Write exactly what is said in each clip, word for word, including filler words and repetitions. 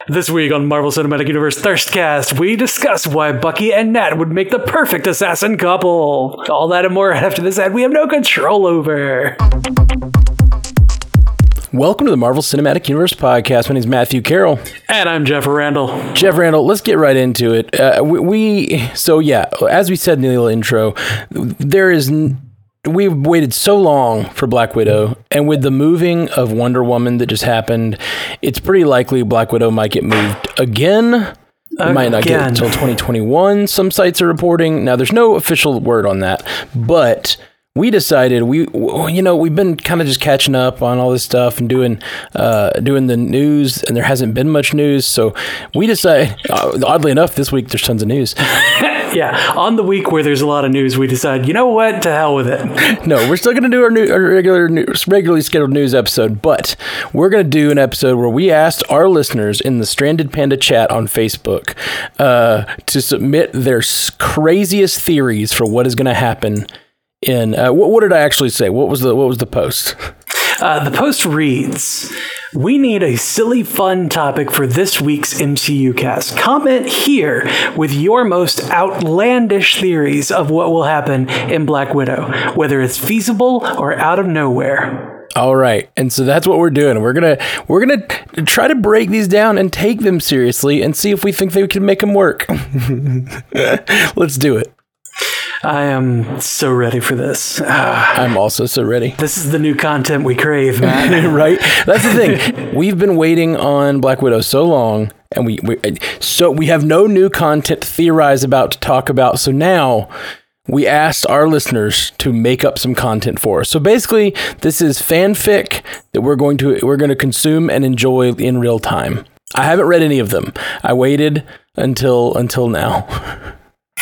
This week on Marvel Cinematic Universe Thirstcast, we discuss why Bucky and Nat would make the perfect assassin couple. All that and more after this ad we have no control over. Welcome to the Marvel Cinematic Universe podcast. My name is Matthew Carroll. And I'm Jeff Randall. Jeff Randall, let's get right into it. Uh, we, we, so yeah, as we said in the little intro, there is... N- We've waited so long for Black Widow, and with the moving of Wonder Woman that just happened, it's pretty likely Black Widow might get moved again. It again. might not get until twenty twenty-one, some sites are reporting. Now, there's no official word on that, but we decided, we, you know, we've been kind of just catching up on all this stuff and doing uh, doing the news, and there hasn't been much news, so we decided, uh, oddly enough, this week there's tons of news. Yeah, on the week where there's a lot of news, we decide, you know what, to hell with it. No, we're still going to do our, new, our regular, news, regularly scheduled news episode, but we're going to do an episode where we asked our listeners in the Stranded Panda chat on Facebook uh, to submit their craziest theories for what is going to happen in. Uh, what, what did I actually say? What was the what was the post? Uh, the post reads, we need a silly fun topic for this week's M C U cast. Comment here with your most outlandish theories of what will happen in Black Widow, whether it's feasible or out of nowhere. All right. And so that's what we're doing. We're going to we're going to try to break these down and take them seriously and see if we think they can make them work. Let's do it. I am so ready for this. I'm also so ready. This is the new content we crave, man. Right? That's the thing. We've been waiting on Black Widow so long, and we, we so we have no new content to theorize about, to talk about. So now we asked our listeners to make up some content for us. So basically, this is fanfic that we're going to we're going to consume and enjoy in real time. I haven't read any of them. I waited until until now.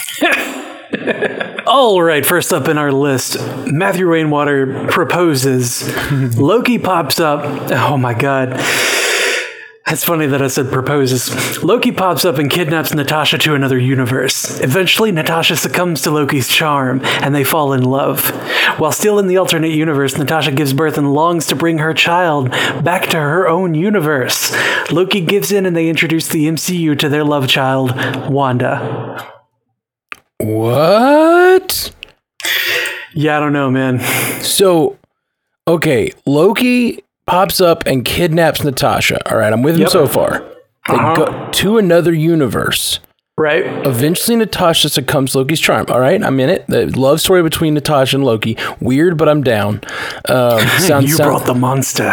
All right, first up in our list, Matthew Rainwater proposes. Loki pops up. Oh my god. It's funny that I said proposes. Loki pops up and kidnaps Natasha to another universe. Eventually, Natasha succumbs to Loki's charm, and they fall in love. While still in the alternate universe, Natasha gives birth and longs to bring her child back to her own universe. Loki gives in, and they introduce the M C U to their love child, Wanda. What? Yeah, I don't know, man. So, okay, Loki pops up and kidnaps Natasha. All right, I'm with him yep. so far. They uh-huh. go to another universe. Right. Eventually, Natasha succumbs to Loki's charm. All right, I'm in it. The love story between Natasha and Loki. Weird, but I'm down. Um, sounds, you sound, brought the monster.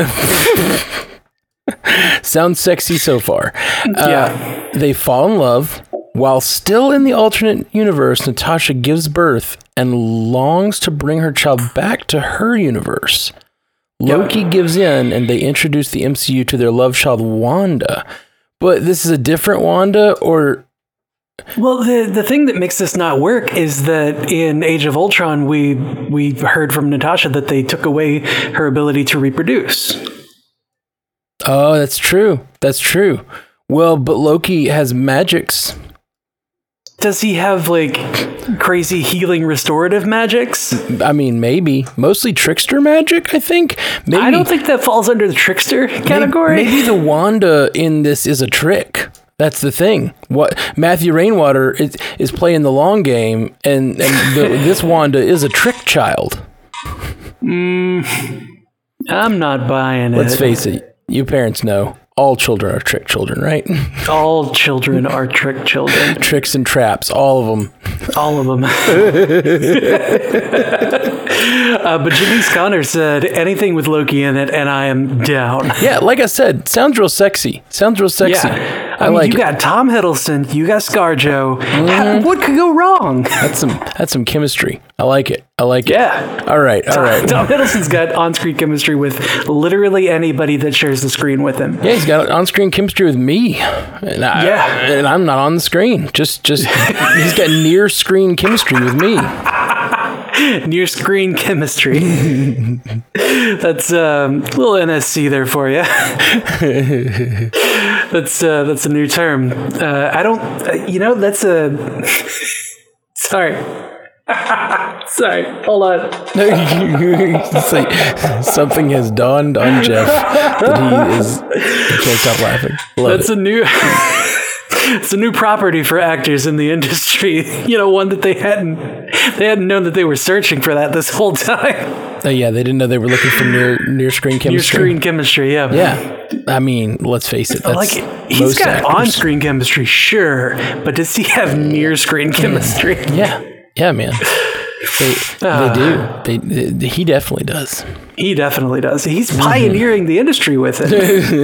Sounds sexy so far. Uh, yeah. They fall in love. While still in the alternate universe, Natasha gives birth and longs to bring her child back to her universe. Loki yep. gives in, and they introduce the M C U to their love child, Wanda. But this is a different Wanda, or... Well, the the thing that makes this not work is that in Age of Ultron, we we heard from Natasha that they took away her ability to reproduce. Oh, that's true. That's true. Well, but Loki has magics. Does he have, like, crazy healing restorative magics? I mean, maybe. Mostly trickster magic, I think. Maybe, I don't think that falls under the trickster category. Maybe, maybe the Wanda in this is a trick. That's the thing. What Matthew Rainwater is, is playing the long game, and, and the, this Wanda is a trick child. Mm, I'm not buying it. Let's face it. You parents know. All children are trick children, right? All children are trick children. Tricks and traps, all of them. All of them. uh, but Janice Connor said, anything with Loki in it, and I am down. Yeah, like I said, sounds real sexy. Sounds real sexy. Yeah. I, I mean, like you it. got Tom Hiddleston, you got ScarJo. Mm. What could go wrong? That's some that's some chemistry. I like it. I like it. Yeah. All right. All right. Tom Hiddleston's got on-screen chemistry with literally anybody that shares the screen with him. Yeah, he's got on-screen chemistry with me. And I, yeah. And I'm not on the screen. Just, just he's got near-screen chemistry with me. Near screen chemistry. That's um, a little N S C there for you. that's uh, that's a new term. Uh, I don't. Uh, you know, that's a. Sorry. Sorry, hold on. It's like something has dawned on Jeff that he is he can't stop laughing. Love That's it. a new it's a new property for actors in the industry. You know, one that they hadn't they hadn't known that they were searching for that this whole time. Oh, yeah, they didn't know they were looking for near near screen chemistry. Near screen chemistry, yeah. Yeah, I mean, let's face it. That's Like he's most got actors. on screen chemistry, sure, but does he have near screen chemistry? Yeah, yeah, man. They, Ah. they do. They, they, he definitely does. He definitely does. He's pioneering the industry with it.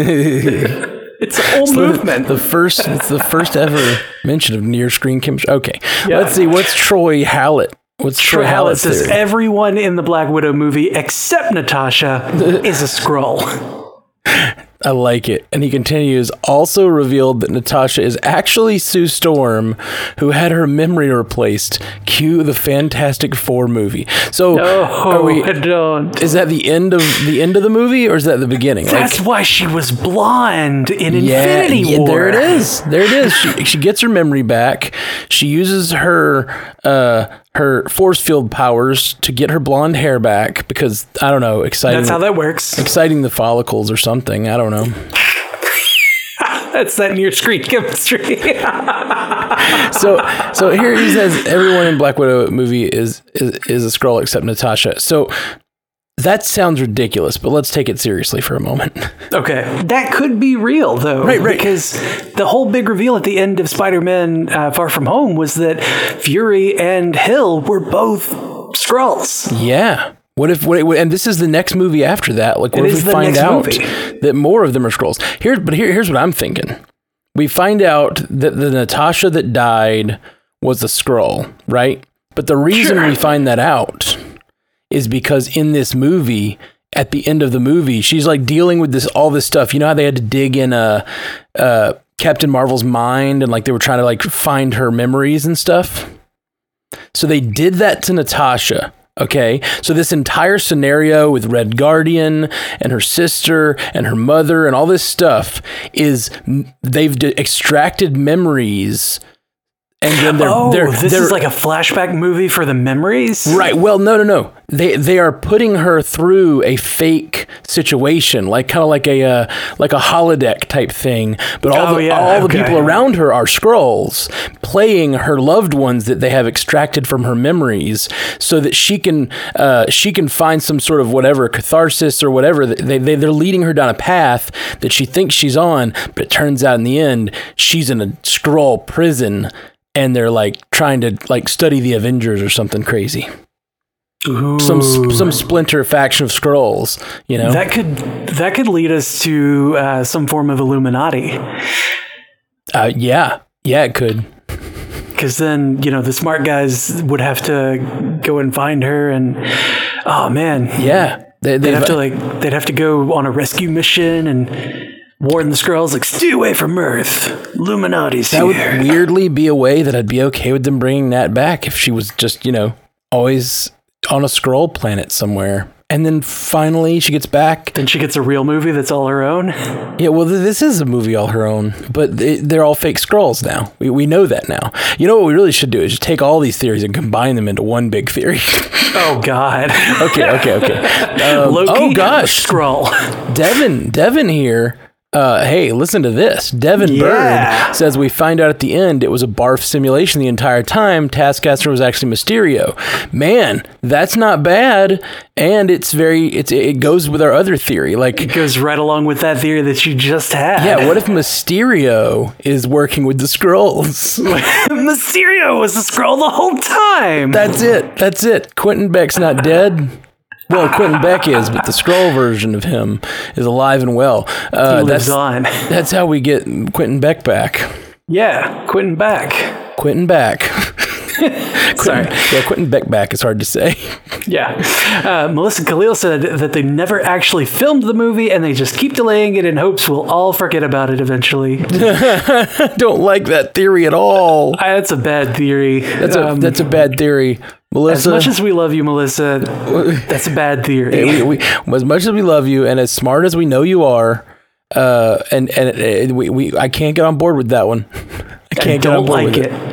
It's a whole movement. The first, it's the first ever mention of near screen chemistry. Okay, Yeah. let's see. What's Troy Hallett? What's Troy, Troy Hallett Hallett's says theory? everyone in the Black Widow movie except Natasha is a Skrull. I like it. And he continues, also revealed that Natasha is actually Sue Storm, who had her memory replaced. Cue the Fantastic Four movie. So, Oh, are we, I don't. is that the end of the end of the movie, or is that the beginning? That's Like, why she was blonde in yeah, Infinity yeah, War. there it is. There it is. She she gets her memory back. She uses her uh her force field powers to get her blonde hair back because I don't know, exciting. That's how that works. exciting the follicles or something. I don't know. That's that near screen chemistry. So so here he says everyone in Black Widow movie is is, is a Skrull except Natasha. So that sounds ridiculous, but let's take it seriously for a moment. Okay, that could be real though, Right, right. Because the whole big reveal at the end of Spider-Man: uh, Far From Home was that Fury and Hill were both Skrulls. Yeah. What if, what, and this is the next movie after that. Like, what It if is we the find next out movie. that more of them are Skrulls? Here, but here, here's what I'm thinking. We find out that the Natasha that died was a Skrull, right? But the reason Sure. we find that out is because in this movie, at the end of the movie, she's like dealing with this, all this stuff. You know how they had to dig in a, uh, Captain Marvel's mind and like they were trying to like find her memories and stuff. So they did that to Natasha. Okay, so this entire scenario with Red Guardian and her sister and her mother and all this stuff is they've d- extracted memories, and then they're Oh, they're, this they're is like a flashback movie for the memories? right. Well, no, no, no. They they are putting her through a fake situation, like kind of like a uh, like a holodeck type thing. But all Oh, the yeah, all okay. the people around her are Skrulls, playing her loved ones that they have extracted from her memories, so that she can uh, she can find some sort of whatever catharsis or whatever. They they they're leading her down a path that she thinks she's on, but it turns out in the end she's in a Skrull prison, and they're like trying to like study the Avengers or something crazy. Some Ooh. some splinter faction of Skrulls, you know. That could that could lead us to uh, some form of Illuminati, Uh, yeah, yeah, it could. because then you know the smart guys would have to go and find her, and oh man, Yeah, they, they'd they've- have to like they'd have to go on a rescue mission and warn the Skrulls like stay away from Earth, Illuminati's that would here. weirdly be a way that I'd be okay with them bringing Nat back if she was just, you know, always on a Skrull planet somewhere. And then finally she gets back. Then she gets a real movie that's all her own. Yeah, well, th- this is a movie all her own, but they, they're all fake Skrulls now. We we know that now. You know what we really should do is just take all these theories and combine them into one big theory. Oh God. okay, okay, okay. Um, Loki, oh gosh, Skrull. Devin, Devin here. Uh, hey, listen to this. Devin Yeah. Bird says we find out at the end it was a barf simulation the entire time. Taskmaster was actually Mysterio. Man, that's not bad, and it's very it's it goes with our other theory. Like, It goes right along with that theory that you just had. yeah, what if Mysterio is working with the Skrulls? Mysterio was the Skrull the whole time. That's it. That's it. Quentin Beck's not dead. Well, Quentin Beck is, but the Skrull version of him is alive and well. Uh, he lives that's on. that's how we get Quentin Beck back. Yeah, Quentin back. Quentin Beck. Sorry. Yeah, Quentin Beck back is hard to say. Yeah. Uh, Melissa Khalil said that they never actually filmed the movie and they just keep delaying it in hopes we'll all forget about it eventually. I don't like that theory at all. Uh, That's a bad theory. That's a Um, that's a bad theory. as Melissa, much as we love you, Melissa, that's a bad theory. we, we, as much as we love you and as smart as we know you are, uh, and and, and we, we I can't get on board with that one. I I can't get on don't board like with it. it.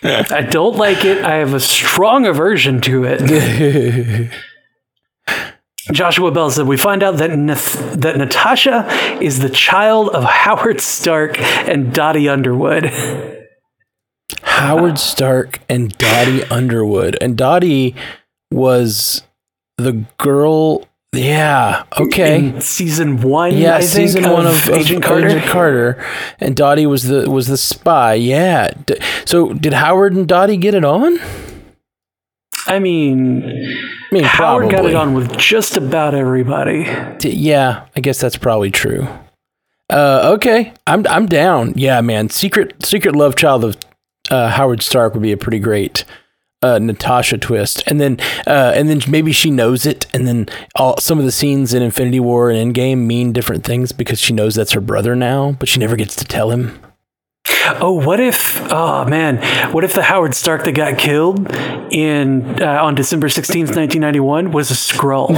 I don't like it. I have a strong aversion to it. Joshua Bell said, we find out that Nath- that Natasha is the child of Howard Stark and Dottie Underwood. Howard Stark and Dottie Underwood. And Dottie was the girl... Yeah, okay. In season one, yeah, I think, season of one of Agent of Carter. Agent Carter, and Dottie was the was the spy. Yeah. D- so did Howard and Dottie get it on? I mean, I mean, Howard probably. got it on with just about everybody. D- yeah, I guess that's probably true. Uh, okay, I'm I'm down. Yeah, man. Secret Secret Love Child of uh, Howard Stark would be a pretty great Uh, Natasha twist, and then uh, and then maybe she knows it, and then all some of the scenes in Infinity War and Endgame mean different things because she knows that's her brother now, but she never gets to tell him. Oh, what if? Oh man, what if the Howard Stark that got killed in uh, on December sixteenth, nineteen ninety-one, was a Skrull?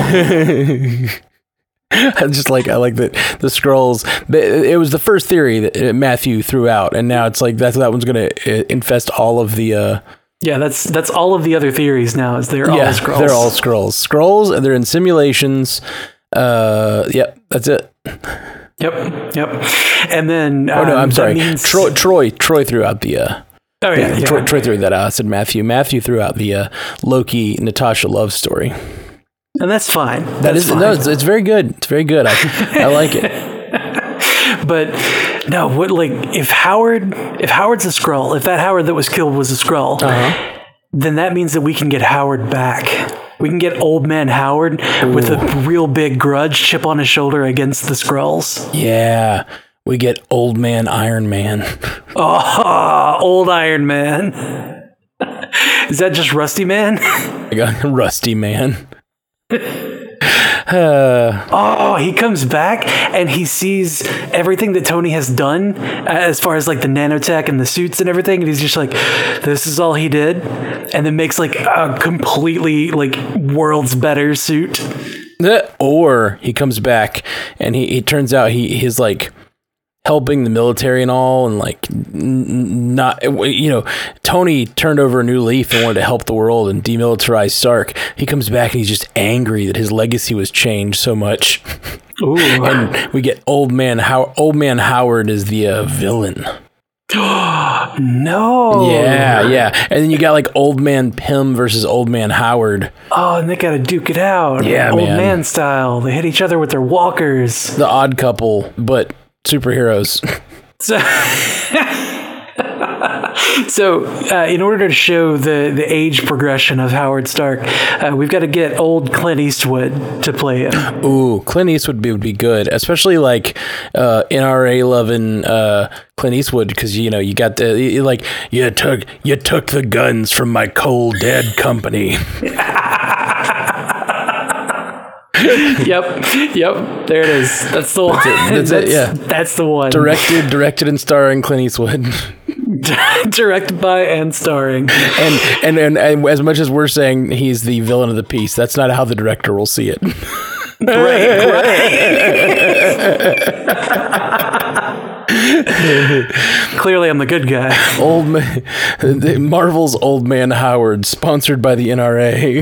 I just like I like that the Skrulls. It was the first theory that Matthew threw out, and now it's like that that one's going to infest all of the. Uh, Yeah, that's that's all of the other theories now. Is they're yeah, all Skrulls. They're all Skrulls. Skrulls, and they're in simulations. Uh, yep, that's it. Yep, yep. And then Oh no, um, I'm that sorry. means- Troy, Troy, Troy threw out the. Uh, Oh yeah, yeah. Troy, Troy threw that out. I said Matthew. Matthew threw out the uh, Loki Natasha love story. And that's fine. That That's is fine. no, it's, it's very good. It's very good. I I like it. But no, what like if Howard if Howard's a Skrull, if that Howard that was killed was a Skrull, Uh-huh. then that means that we can get Howard back. We can get old man Howard Ooh. with a real big grudge chip on his shoulder against the Skrulls. Yeah, we get old man Iron Man. Oh, old Iron Man. Is that just Rusty Man? I got Rusty Man. Uh, Oh, he comes back and he sees everything that Tony has done as far as like the nanotech and the suits and everything. And he's just like, this is all he did. And then makes like a completely like world's better suit. or he comes back and he, he turns out he he's like helping the military and all, and like n- not, you know, Tony turned over a new leaf and wanted to help the world and demilitarize Stark. He comes back and he's just angry that his legacy was changed so much. Ooh. And we get old man How old man Howard is the uh, villain. No. Yeah, yeah. And then you got like old man Pym versus old man Howard. Oh, and they gotta duke it out. Yeah, Old man. man style. They hit each other with their walkers. The Odd Couple, but superheroes. So, so uh, in order to show the, the age progression of Howard Stark, uh, we've got to get old Clint Eastwood to play him. Ooh, Clint Eastwood would be, would be good, especially like uh, N R A loving uh, Clint Eastwood, because you know you got the you, like you took you took the guns from my cold dead company. Yep, yep. There it is. That's the one. That's it, that's it, yeah. That's the one. Directed, directed, and starring Clint Eastwood. Directed by and starring. And, and and and as much as we're saying he's the villain of the piece, that's not how the director will see it. Right, right. Clearly, I'm the good guy. Old man, Marvel's Old Man Howard, sponsored by the N R A.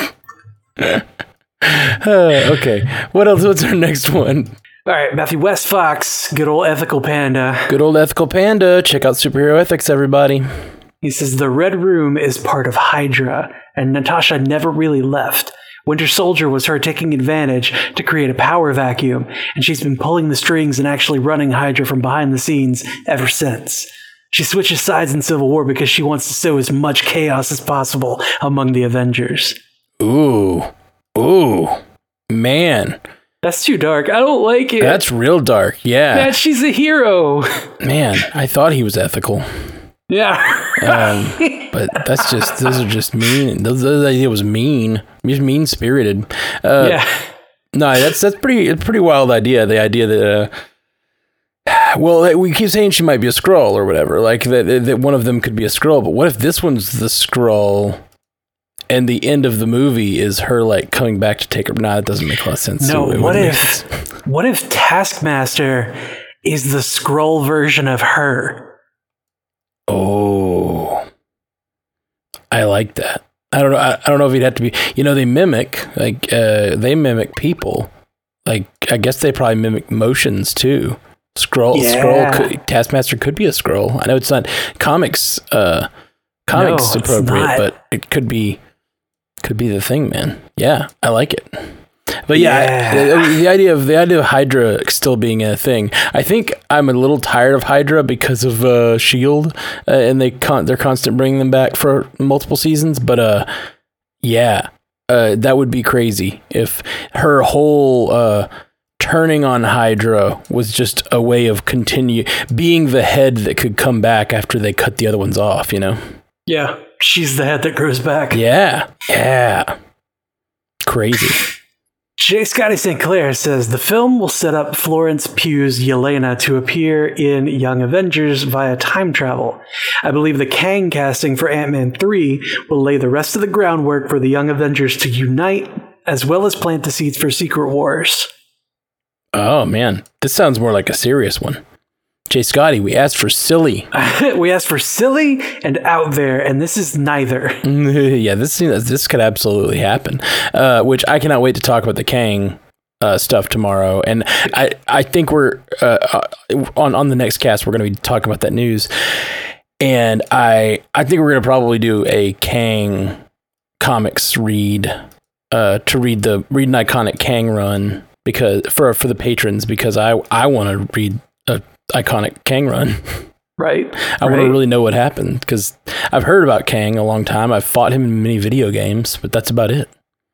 Uh, okay, what else? What's our next one? All right, Matthew West Fox, good old ethical panda. Good old ethical panda. Check out Superhero Ethics, everybody. He says the Red Room is part of Hydra, and Natasha never really left. Winter Soldier was her taking advantage to create a power vacuum, and she's been pulling the strings and actually running Hydra from behind the scenes ever since. She switches sides in Civil War because she wants to sow as much chaos as possible among the Avengers. Ooh, ooh, man. That's too dark. I don't like it. That's real dark. Yeah. Man, she's a hero. Man, I thought he was ethical. Yeah. Um, but that's just, those are just mean. Those, those idea was mean. Just mean spirited. Uh, yeah. No, that's, that's pretty, a pretty wild idea. The idea that, uh, well, we keep saying she might be a Skrull or whatever, like that, that one of them could be a Skrull, but what if this one's the Skrull? And the end of the movie is her like coming back to take her. Nah, that doesn't make a lot of sense. No, So what wouldn't if make sense. what if Taskmaster is the Skrull version of her? Oh, I like that. I don't know. I, I don't know if he'd have to be. You know, they mimic like uh, they mimic people. Like I guess they probably mimic motions too. Scroll, Yeah. scroll. Could, Taskmaster could be a scroll. I know it's not comics. Uh, comics No, it's appropriate, not. but it could be. Could be the thing, man. Yeah, I like it. But yeah, Yeah. I- the idea of the idea of Hydra still being a thing. I think I'm a little tired of Hydra because of uh, Shield, uh, and they con- they're constant bringing them back for multiple seasons. But uh, yeah, uh, that would be crazy if her whole uh, turning on Hydra was just a way of continue being the head that could come back after they cut the other ones off. You know? Yeah, she's the head that grows back. Yeah, yeah, crazy. J. Scotty Saint Clair says the film will set up Florence Pugh's Yelena to appear in Young Avengers via time travel. I believe the Kang casting for Ant-Man three will lay the rest of the groundwork for the Young Avengers to unite, as well as plant the seeds for Secret Wars. Oh man, this sounds more like a serious one. Jay Scotty, we asked for silly. We asked for silly and out there, and this is neither. Yeah, this this could absolutely happen. Uh, which I cannot wait to talk about the Kang uh, stuff tomorrow, and I I think we're uh, uh, on on the next cast we're going to be talking about that news, and I I think we're going to probably do a Kang comics read uh, to read the read an iconic Kang run because for for the patrons because I I want to read a iconic Kang run. Right. I right. want to really know what happened because I've heard about Kang a long time. I've fought him in many video games, but that's about it.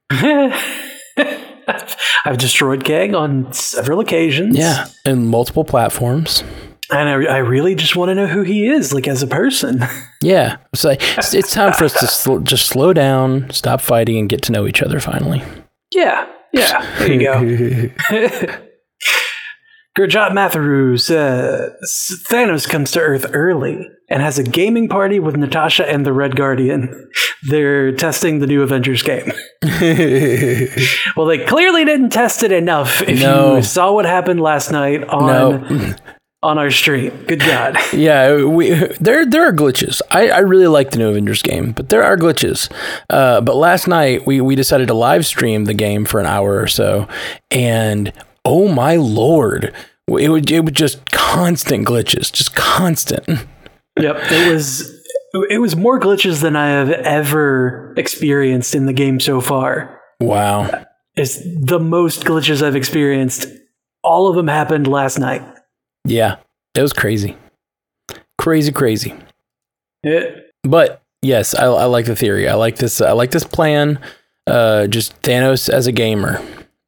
I've destroyed Kang on several occasions. Yeah, and multiple platforms. And I, I really just want to know who he is, like as a person. Yeah, it's like it's, it's time for us to sl- just slow down, stop fighting, and get to know each other finally. Yeah. Yeah. There you go. Gurjot Matharu says Thanos comes to Earth early and has a gaming party with Natasha and the Red Guardian. They're testing the new Avengers game. Well, they clearly didn't test it enough. If No. you saw what happened last night on No. on our stream, good God. Yeah, we there there are glitches. I, I really like the new Avengers game, but there are glitches. Uh, but last night we we decided to live stream the game for an hour or so, and oh my lord, it would it was just constant glitches, just constant. Yep, it was it was more glitches than I have ever experienced in the game so far. Wow. It's the most glitches I've experienced. All of them happened last night. Yeah, it was crazy. Crazy, crazy. It, But yes, I, I like the theory. I like this. I like this plan. Uh, just Thanos as a gamer.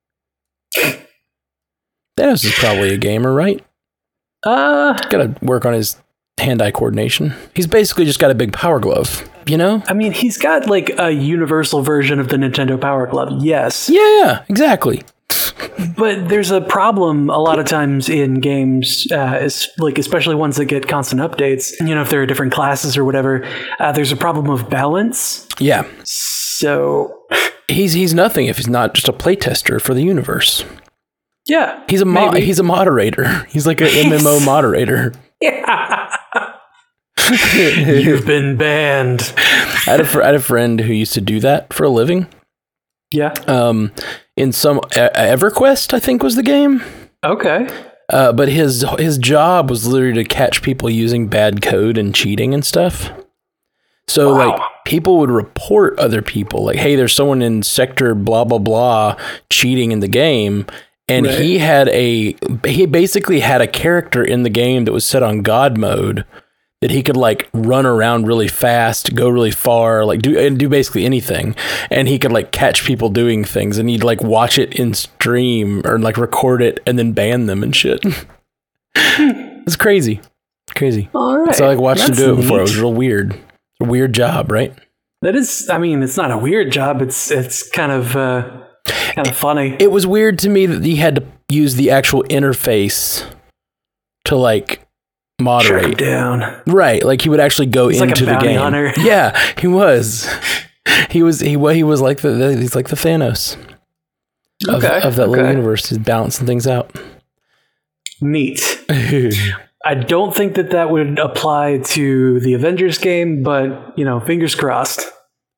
Thanos is probably a gamer, right? uh, Got to work on his hand-eye coordination. He's basically just got a big power glove, you know? I mean, he's got like a universal version of the Nintendo Power Glove, yes. Yeah, yeah, exactly. But there's a problem a lot of times in games, uh, is, like especially ones that get constant updates. You know, if there are different classes or whatever, uh, there's a problem of balance. Yeah, So, he's he's nothing if he's not just a playtester for the universe. yeah. He's a mo- maybe. he's a moderator. He's like an M M O moderator. Yeah. You've been banned. I had, a fr- I had a friend who used to do that for a living. Yeah. Um, in some uh, EverQuest, I think was the game. Okay. Uh, but his his job was literally to catch people using bad code and cheating and stuff. So Wow. like people would report other people, like, hey, there's someone in sector blah blah blah cheating in the game. And Right. he had a he basically had a character in the game that was set on God mode that he could like run around really fast, go really far, like do and do basically anything. And he could like catch people doing things, and he'd like watch it in stream or like record it and then ban them and shit. It's crazy, crazy. All right. So I like watched him That's do it before. It neat. was real weird. It's a weird job, right? That is, I mean, it's not a weird job. It's it's kind of uh, kind of funny. It was weird to me that he had to use the actual interface to like Track him moderate. down. Right, like he would actually go He's like a into the bounty game. hunter. Yeah, he was. He was he wa- he was like the, the he's like the Thanos of, Okay, of that little okay. universe. He's balancing things out. Neat. I don't think that that would apply to the Avengers game, but you know, fingers crossed.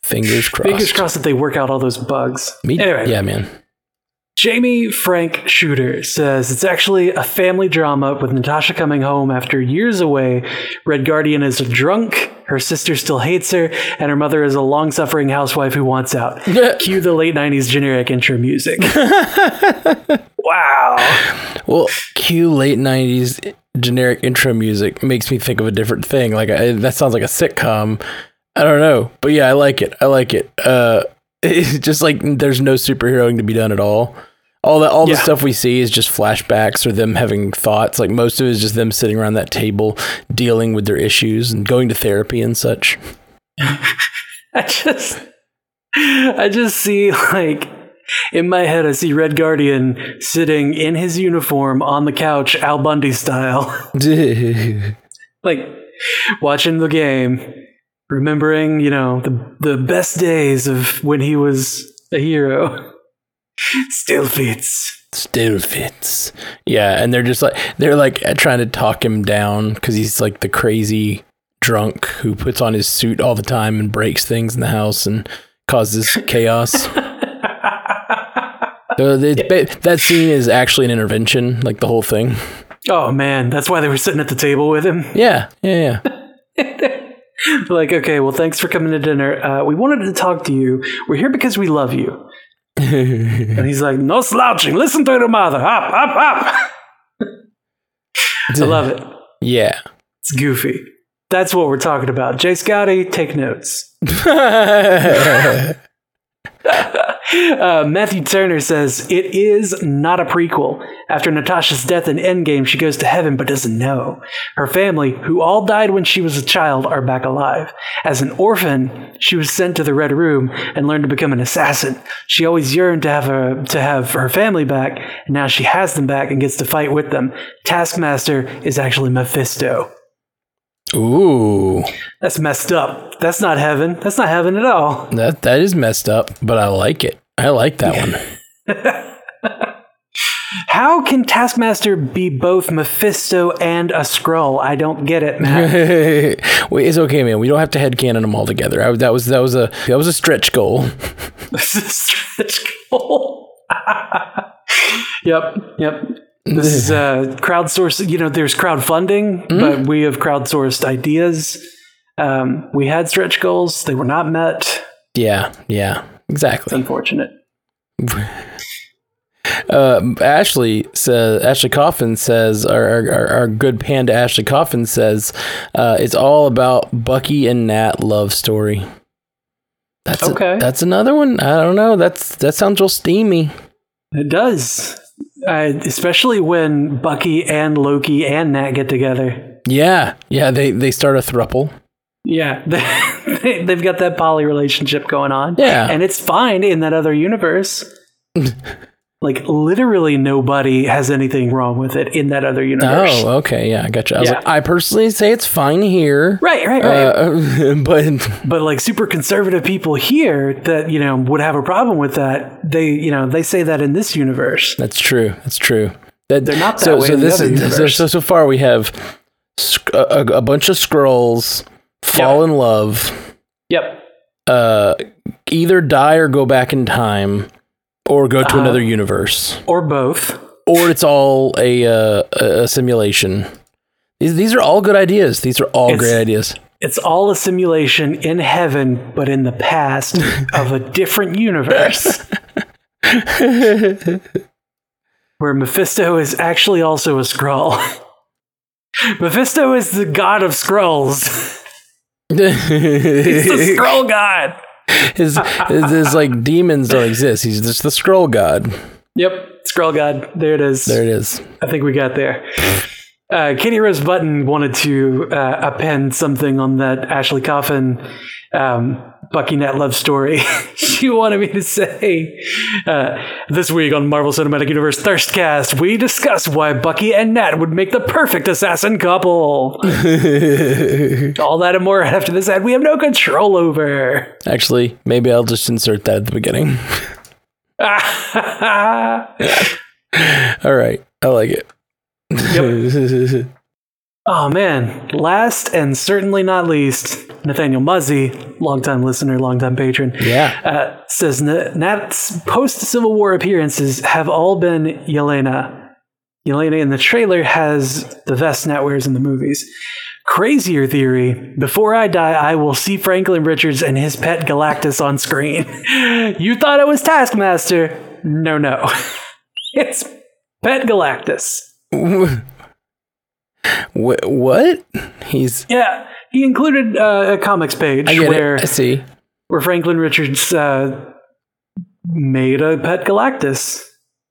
Fingers crossed. Fingers crossed that they work out all those bugs. Me, anyway, yeah, man. Jamie Frank Shooter says it's actually a family drama with Natasha coming home after years away. Red Guardian is a drunk, her sister still hates her, and her mother is a long-suffering housewife who wants out. Cue the late nineties generic intro music. Wow. Well, cue late nineties generic intro music makes me think of a different thing. Like I, that sounds like a sitcom. I don't know, but yeah, I like it. I like it. Uh, it's just like there's no superheroing to be done at all. All the all Yeah. the stuff we see is just flashbacks or them having thoughts. Like most of it is just them sitting around that table dealing with their issues and going to therapy and such. I just, I just see like in my head, I see Red Guardian sitting in his uniform on the couch, Al Bundy style, like watching the game, remembering, you know, the the best days of when he was a hero. Still fits. Still fits. Yeah, and they're just like they're like trying to talk him down because he's like the crazy drunk who puts on his suit all the time and breaks things in the house and causes chaos. So it's, that scene is actually an intervention, like the whole thing. Oh man, that's why they were sitting at the table with him. Yeah, yeah, yeah. Like, okay, well, thanks for coming to dinner. Uh, we wanted to talk to you. We're here because we love you. And he's like, no slouching. Listen to your mother. Up, up, up. I love it. Yeah. It's goofy. That's what we're talking about. Jay Scotty, take notes. uh, Matthew Turner says, it is not a prequel. After Natasha's death in Endgame, she goes to heaven but doesn't know. Her family, who all died when she was a child, are back alive. As an orphan, she was sent to the Red Room and learned to become an assassin. She always yearned to have her, to have her family back, and now she has them back and gets to fight with them. Taskmaster is actually Mephisto. Ooh. That's messed up. That's not heaven. That's not heaven at all. That that is messed up, but I like it. I like that one. How can Taskmaster be both Mephisto and a Skrull? I don't get it, man. Wait, it's okay, man. We don't have to headcanon them all together. I, that was that was a that was a stretch goal. This is a stretch goal. Yep, yep. This is uh, crowdsourced. You know, there's crowdfunding, mm. but we have crowdsourced ideas. Um, we had stretch goals; they were not met. Yeah, yeah, exactly. It's unfortunate. Uh, Ashley says, Ashley Coffin says, our, our, our good panda Ashley Coffin says, uh, it's all about Bucky and Nat love story. That's okay. A, that's another one. I don't know. That's that sounds real steamy. It does, uh, especially when Bucky and Loki and Nat get together. Yeah, yeah. They they start a throuple. Yeah, they, they've got that poly relationship going on. Yeah, and it's fine in that other universe. Like, literally nobody has anything wrong with it in that other universe. Oh, okay. Yeah, I gotcha. I was yeah. like, I personally say it's fine here. Right, right, right. Uh, but, but like super conservative people here that, you know, would have a problem with that, they, you know, they say that in this universe. That's true. That's true. That, They're not that so, way so in this the other is, universe. So, so far we have a, a, a bunch of Skrulls fall yep. in love. Yep. Uh, either die or go back in time. Or go to uh, another universe. Or both. Or it's all a uh, a simulation. These these are all good ideas. These are all it's, great ideas. It's all a simulation in heaven, but in the past of a different universe. Where Mephisto is actually also a Skrull. Mephisto is the god of Skrulls. He's the Skrull god. His, his, his like demons don't exist. He's just the Skrull god. Yep, Skrull god. There it is. There it is. I think we got there. Uh, Katie Rose Button wanted to uh, append something on that Ashley Coffin um, Bucky Nat love story. She wanted me to say, uh, this week on Marvel Cinematic Universe Thirstcast, we discuss why Bucky and Nat would make the perfect assassin couple. All that and more after this ad we have no control over. Actually, maybe I'll just insert that at the beginning. All right. I like it. Yep. Oh man, last and certainly not least, Nathaniel Muzzy, longtime listener, longtime patron, Yeah. uh, says Nat's post-Civil War appearances have all been Yelena. Yelena in the trailer has the vest Nat wears in the movies. Crazier theory, before I die, I will see Franklin Richards and his pet Galactus on screen. You thought it was Taskmaster. No, no. It's Pet Galactus. Wh- what? He's... Yeah, he included uh, a comics page I get where, it. I see. where Franklin Richards uh, made a Pet Galactus.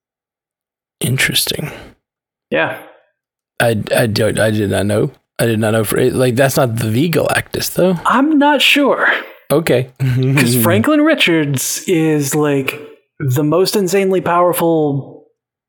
Interesting. Yeah. I, I, don't, I did not know. I did not know. For like, that's not the V Galactus, though. I'm not sure. Okay. Because Franklin Richards is like the most insanely powerful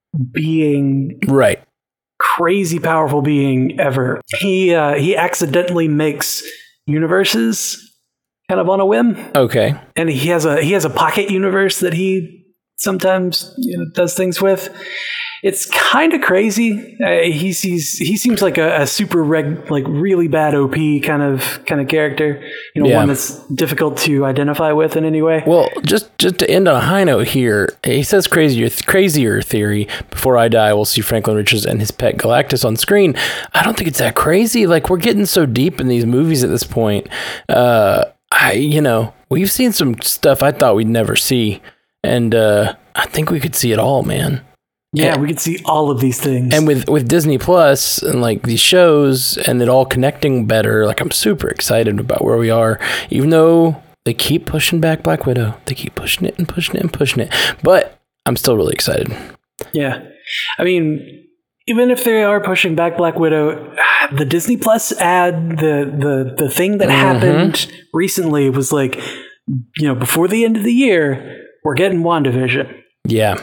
being, Right. crazy powerful being ever. He uh, he accidentally makes universes kind of on a whim, Okay. and he has a he has a pocket universe that he sometimes, you know, does things with. It's kind of crazy. Uh, he sees he seems like a, a super reg like really bad O P kind of kind of character. You know, Yeah. one that's difficult to identify with in any way. Well, just just to end on a high note here, he says crazier crazier theory. Before I die, we'll see Franklin Richards and his pet Galactus on screen. I don't think it's that crazy. Like, we're getting so deep in these movies at this point. Uh, I you know we've seen some stuff I thought we'd never see, and uh, I think we could see it all, man. Yeah, and, we could see all of these things. And with with Disney Plus and like these shows and it all connecting better, like I'm super excited about where we are. Even though they keep pushing back Black Widow, they keep pushing it and pushing it and pushing it. But I'm still really excited. Yeah. I mean, even if they are pushing back Black Widow, the Disney Plus ad, the the the thing that mm-hmm. happened recently was like, you know, before the end of the year, we're getting WandaVision. Yeah.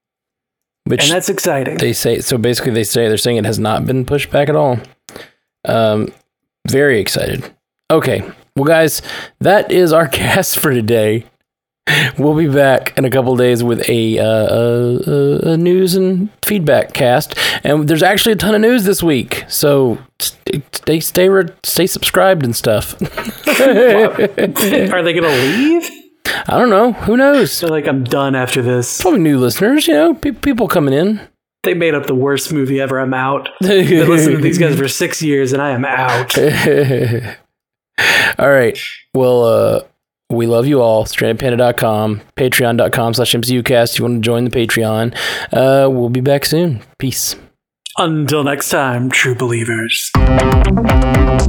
Which and that's exciting. They say so. Basically, they say they're saying it has not been pushed back at all. Um, very excited. Okay, well, guys, that is our cast for today. We'll be back in a couple of days with a, uh, a, a news and feedback cast, and there's actually a ton of news this week. So stay stay stay, stay subscribed and stuff. Are they gonna leave? I don't know. Who knows? I feel like I'm done after this. Probably new listeners, you know, pe- people coming in. They made up the worst movie ever. I'm out. I've been listening to these guys for six years and I am out. All right. Well, uh, we love you all. stranded panda dot com, patreon dot com slash M C U cast. If you want to join the Patreon, uh, we'll be back soon. Peace. Until next time, true believers.